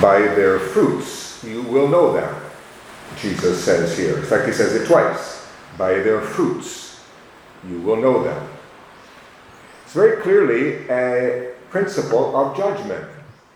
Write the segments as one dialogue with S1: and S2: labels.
S1: By their fruits you will know them, Jesus says here. In fact, he says it twice. By their fruits you will know them. It's very clearly a principle of judgment.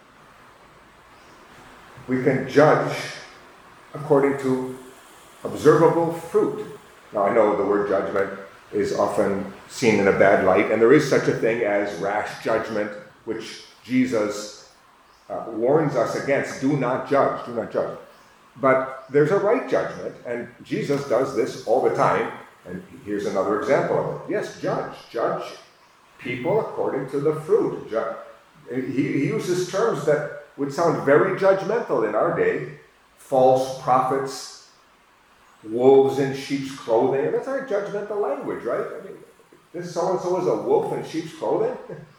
S1: We can judge according to observable fruit. Now, I know the word judgment is often seen in a bad light, and there is such a thing as rash judgment, which Jesus warns us against. Do not judge, do not judge. But there's a right judgment, and Jesus does this all the time, and here's another example of it. Yes, judge people according to the fruit. He uses terms that would sound very judgmental in our day. False prophets, wolves in sheep's clothing. And that's our judgmental language, right? I mean, this so-and-so is a wolf in sheep's clothing?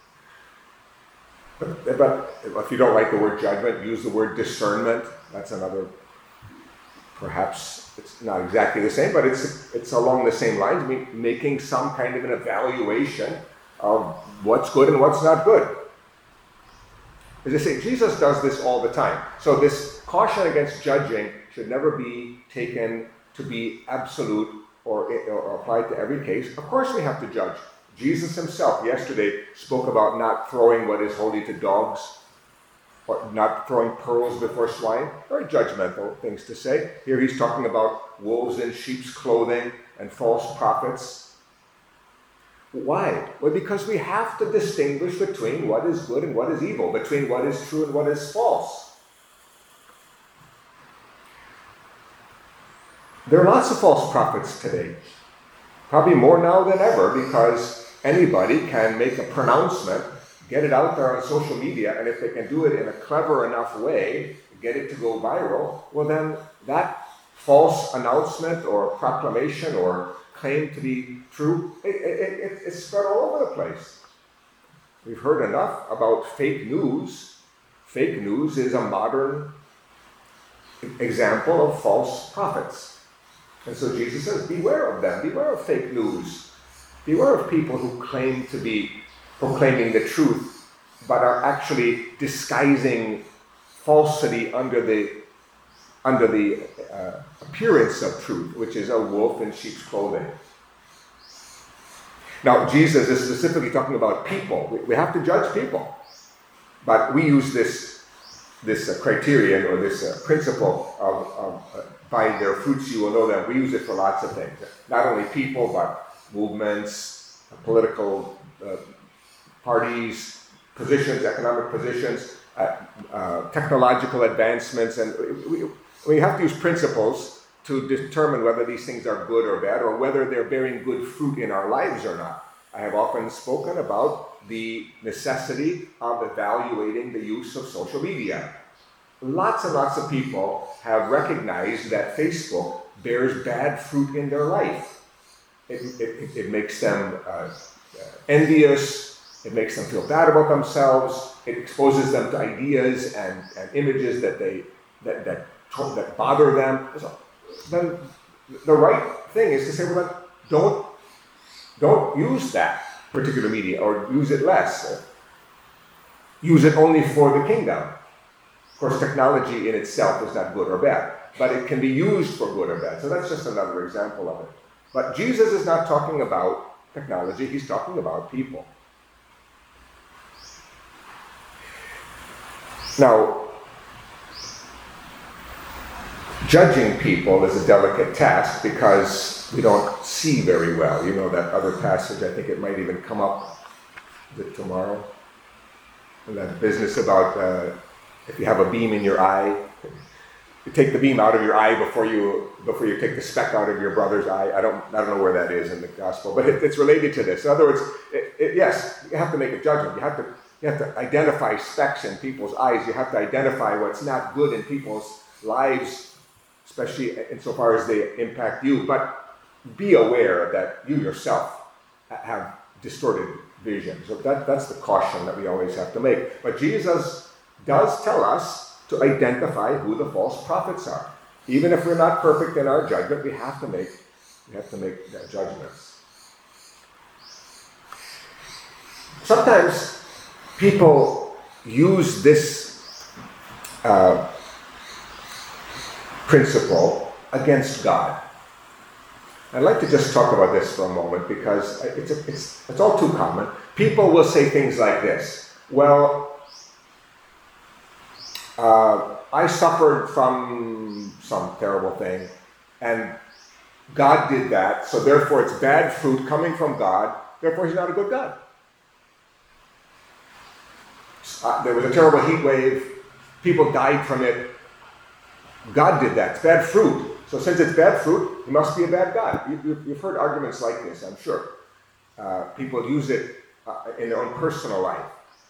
S1: But if you don't like the word judgment, use the word discernment. That's another, perhaps it's not exactly the same, but it's along the same lines, making some kind of an evaluation of what's good and what's not good. As I say, Jesus does this all the time. So this caution against judging should never be taken to be absolute or applied to every case. Of course we have to judge. Jesus himself yesterday spoke about not throwing what is holy to dogs, or not throwing pearls before swine. Very judgmental things to say. Here he's talking about wolves in sheep's clothing and false prophets. Why? Well, because we have to distinguish between what is good and what is evil, between what is true and what is false. There are lots of false prophets today, probably more now than ever, because anybody can make a pronouncement, get it out there on social media, and if they can do it in a clever enough way, get it to go viral, well then that false announcement or proclamation or claim to be true, it's spread all over the place. We've heard enough about fake news. Fake news is a modern example of false prophets. And so Jesus says, beware of them. Beware of fake news. Beware of people who claim to be proclaiming the truth, but are actually disguising falsity under the appearance of truth, which is a wolf in sheep's clothing. Now, Jesus is specifically talking about people. We have to judge people. But we use this criterion or this principle of by their fruits you will know them. We use it for lots of things. Not only people, but movements, political parties, positions, economic positions, technological advancements, and we have to use principles to determine whether these things are good or bad, or whether they're bearing good fruit in our lives or not. I have often spoken about the necessity of evaluating the use of social media. Lots and lots of people have recognized that Facebook bears bad fruit in their life. It makes them envious. It makes them feel bad about themselves. It exposes them to ideas and images that bother them. So then the right thing is to say, well, then don't use that particular media, or use it less. Use it only for the kingdom. Of course, technology in itself is not good or bad, but it can be used for good or bad. So that's just another example of it. But Jesus is not talking about technology, he's talking about people. Now, judging people is a delicate task because we don't see very well. You know that other passage, I think it might even come up tomorrow. And that business about if you have a beam in your eye, you take the beam out of your eye before you take the speck out of your brother's eye. I don't know where that is in the gospel, but it's related to this. In other words, yes, you have to make a judgment. You have to identify specks in people's eyes. You have to identify what's not good in people's lives, especially insofar as they impact you. But be aware that you yourself have distorted vision. So that's the caution that we always have to make. But Jesus does tell us to identify who the false prophets are. Even if we're not perfect in our judgment, we have to make judgments. Sometimes people use this principle against God. I'd like to just talk about this for a moment because it's all too common. People will say things like this. Well, I suffered from some terrible thing, and God did that, so therefore it's bad fruit coming from God, therefore he's not a good God. There was a terrible heat wave, people died from it, God did that, it's bad fruit. So since it's bad fruit, he must be a bad God. You've heard arguments like this, I'm sure. People use it in their own personal life.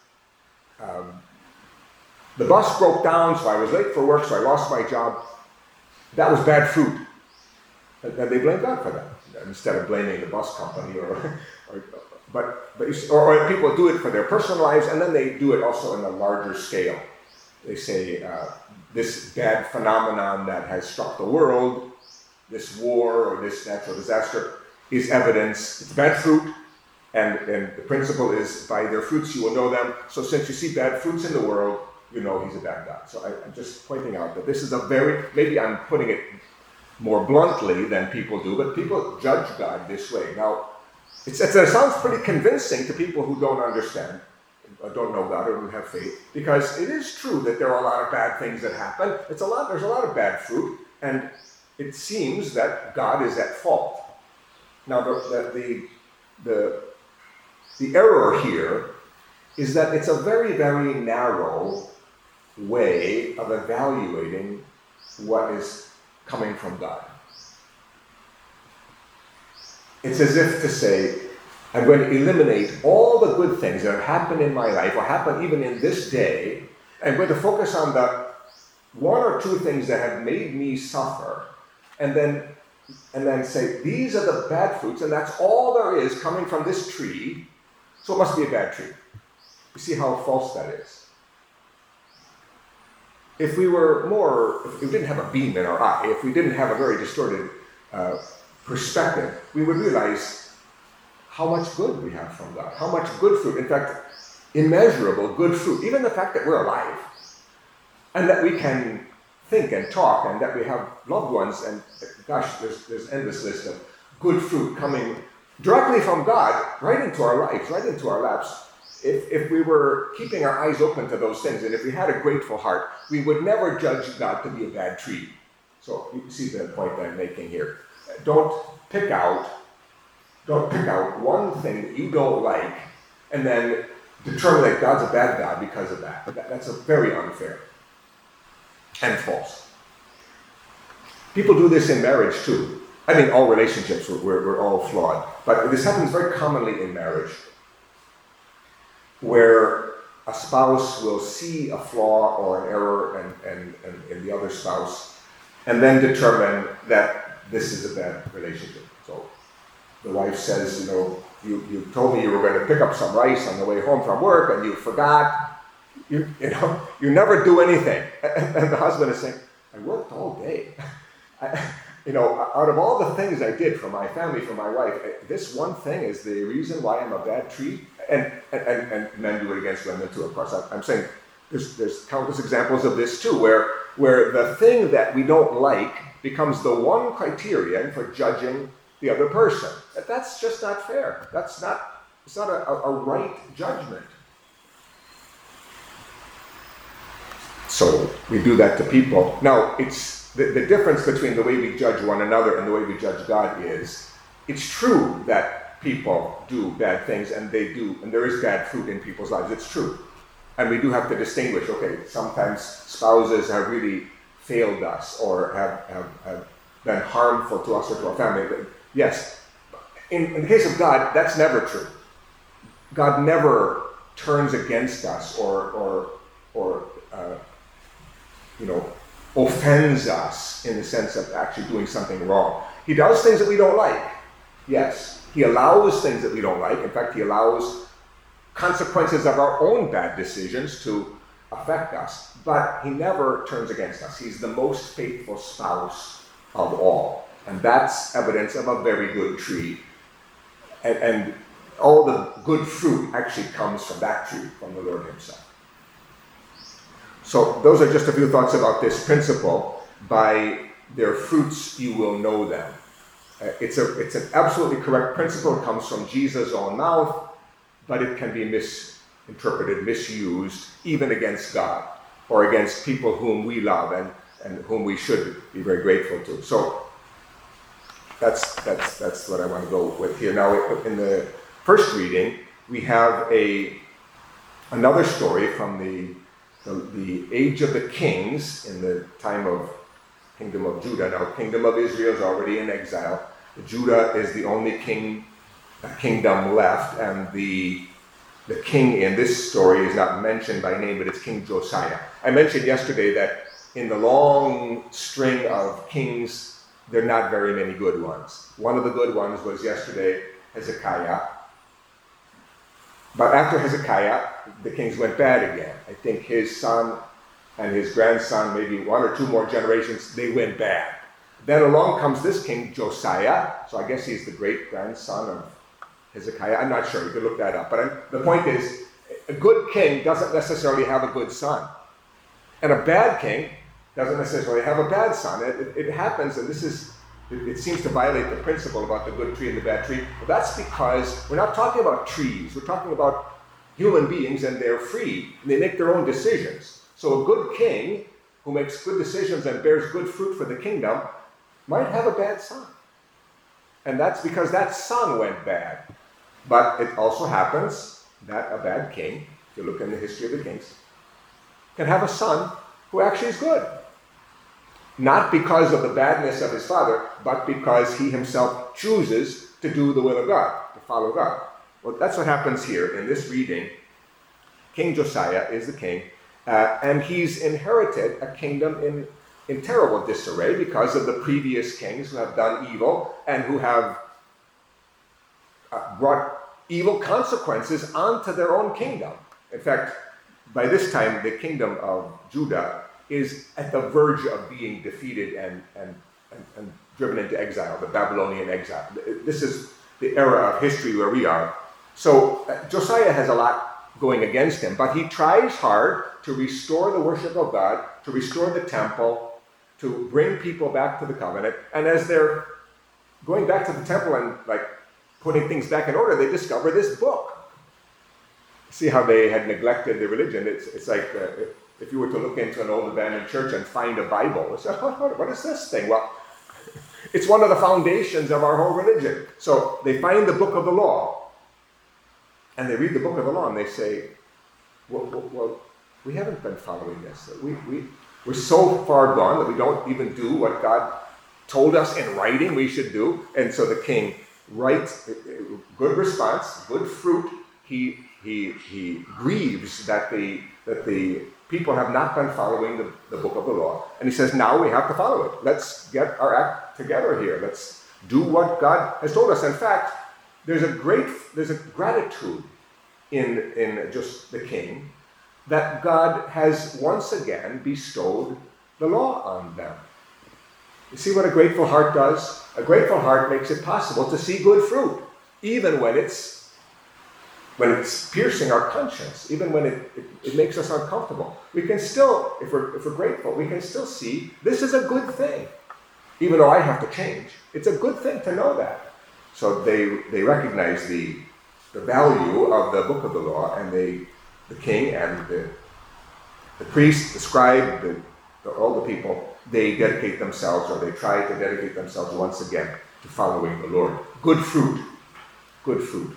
S1: The bus broke down, so I was late for work, so I lost my job. That was bad fruit. And they blame God for that, instead of blaming the bus company. But people do it for their personal lives, and then they do it also in a larger scale. They say this bad phenomenon that has struck the world, this war or this natural disaster, is evidence. It's bad fruit, and the principle is by their fruits you will know them. So since you see bad fruits in the world, you know he's a bad God. So I'm just pointing out that this is maybe I'm putting it more bluntly than people do, but people judge God this way. Now, it sounds pretty convincing to people who don't understand, or don't know God, or don't have faith, because it is true that there are a lot of bad things that happen. There's a lot of bad fruit, and it seems that God is at fault. Now, the error here is that it's a very, very narrow way of evaluating what is coming from God. It's as if to say, I'm going to eliminate all the good things that have happened in my life, or happen even in this day. I'm going to focus on the one or two things that have made me suffer, and then say, these are the bad fruits, and that's all there is coming from this tree, so it must be a bad tree. You see how false that is? If we didn't have a beam in our eye, if we didn't have a very distorted perspective, we would realize how much good we have from God, how much good fruit, in fact, immeasurable good fruit, even the fact that we're alive, and that we can think and talk, and that we have loved ones, and gosh, there's endless list of good fruit coming directly from God, right into our lives, right into our laps. If we were keeping our eyes open to those things, and if we had a grateful heart, we would never judge God to be a bad tree. So you see the point that I'm making here. Don't pick out one thing that you don't like, and then determine that God's a bad God because of that. That's very unfair and false. People do this in marriage too. I mean, all relationships, we're all flawed. But this happens very commonly in marriage, where a spouse will see a flaw or an error in the other spouse, and then determine that this is a bad relationship. So the wife says, you told me you were going to pick up some rice on the way home from work, and you forgot. You never do anything. And the husband is saying, I worked all day. Out of all the things I did for my family, for my wife, this one thing is the reason why I'm a bad tree. And men do it against women too, of course. I'm saying there's countless examples of this too, where the thing that we don't like becomes the one criterion for judging the other person. That's just not fair. It's not a right judgment. So we do that to people. Now, it's the difference between the way we judge one another and the way we judge God is, it's true that people do bad things, and there is bad fruit in people's lives. It's true. And we do have to distinguish, okay, sometimes spouses have really failed us or have been harmful to us or to our family. Yes. In the case of God, that's never true. God never turns against us or offends us in the sense of actually doing something wrong. He does things that we don't like. Yes. He allows things that we don't like. In fact, he allows consequences of our own bad decisions to affect us. But he never turns against us. He's the most faithful spouse of all. And that's evidence of a very good tree. And all the good fruit actually comes from that tree, from the Lord himself. So those are just a few thoughts about this principle. By their fruits you will know them. It's an absolutely correct principle. It comes from Jesus' own mouth, but it can be misinterpreted, misused, even against God or against people whom we love and whom we should be very grateful to. So that's what I want to go with here. Now, in the first reading, we have another story from the age of the kings in the time of Kingdom of Judah. Now, Kingdom of Israel is already in exile. Judah is the only kingdom left, and the king in this story is not mentioned by name, but it's King Josiah. I mentioned yesterday that in the long string of kings, there are not very many good ones. One of the good ones was yesterday Hezekiah. But after Hezekiah, the kings went bad again. I think his son and his grandson, maybe one or two more generations, they went bad. Then along comes this king, Josiah. So I guess he's the great-grandson of Hezekiah. I'm not sure. You can look that up. But the point is, a good king doesn't necessarily have a good son. And a bad king doesn't necessarily have a bad son. It happens, and it seems to violate the principle about the good tree and the bad tree. Well, that's because we're not talking about trees. We're talking about human beings, and they're free. And they make their own decisions. So a good king who makes good decisions and bears good fruit for the kingdom might have a bad son. And that's because that son went bad. But it also happens that a bad king, if you look in the history of the kings, can have a son who actually is good. Not because of the badness of his father, but because he himself chooses to do the will of God, to follow God. Well, that's what happens here in this reading. King Josiah is the king, and he's inherited a kingdom in terrible disarray because of the previous kings who have done evil and who have brought evil consequences onto their own kingdom. In fact, by this time, the kingdom of Judah is at the verge of being defeated and driven into exile, the Babylonian exile. This is the era of history where we are. So Josiah has a lot going against him, but he tries hard to restore the worship of God, to restore the temple, to bring people back to the covenant. And as they're going back to the temple and putting things back in order, they discover this book. See how they had neglected their religion. It's like if you were to look into an old abandoned church and find a Bible, it's like, what is this thing? Well, it's one of the foundations of our whole religion. So they find the book of the law, and they read the book of the law, and they say, well we haven't been following this. We're so far gone that we don't even do what God told us in writing we should do. And so the king writes, good response, good fruit. He grieves that the people have not been following the book of the law. And he says, now we have to follow it. Let's get our act together here. Let's do what God has told us. In fact, there's a gratitude in just the king that God has once again bestowed the law on them. You see what a grateful heart does? A grateful heart makes it possible to see good fruit, even when it's piercing our conscience, even when it makes us uncomfortable. We can still, if we're grateful, we can still see this is a good thing, even though I have to change. It's a good thing to know that. So they recognize the value of the book of the law, and the king and the priest, the scribe, all the people, they dedicate themselves, or they try to dedicate themselves once again to following the Lord. Good fruit. Good fruit.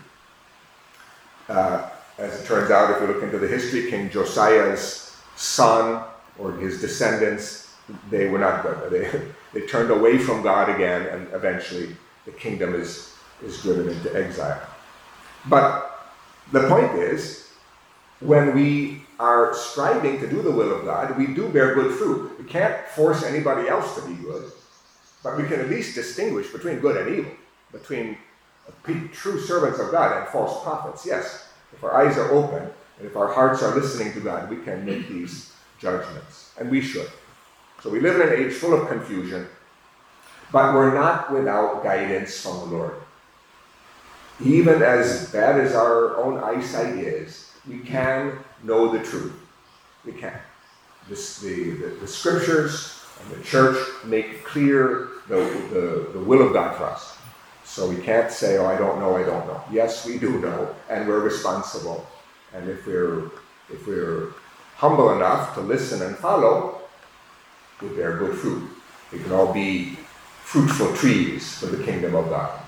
S1: As it turns out, if you look into the history, King Josiah's son or his descendants, they were not good. They turned away from God again, and eventually the kingdom is driven into exile. But the point is, when we are striving to do the will of God, we do bear good fruit. We can't force anybody else to be good, but we can at least distinguish between good and evil, between true servants of God and false prophets. Yes, if our eyes are open and if our hearts are listening to God, we can make these judgments, and we should. So we live in an age full of confusion, but we're not without guidance from the Lord. Even as bad as our own eyesight is, we can know the truth. We can. the scriptures and the church make clear the will of God for us. So we can't say, oh, I don't know. Yes, we do know, and we're responsible. And if we're humble enough to listen and follow, we bear good fruit. We can all be fruitful trees for the kingdom of God.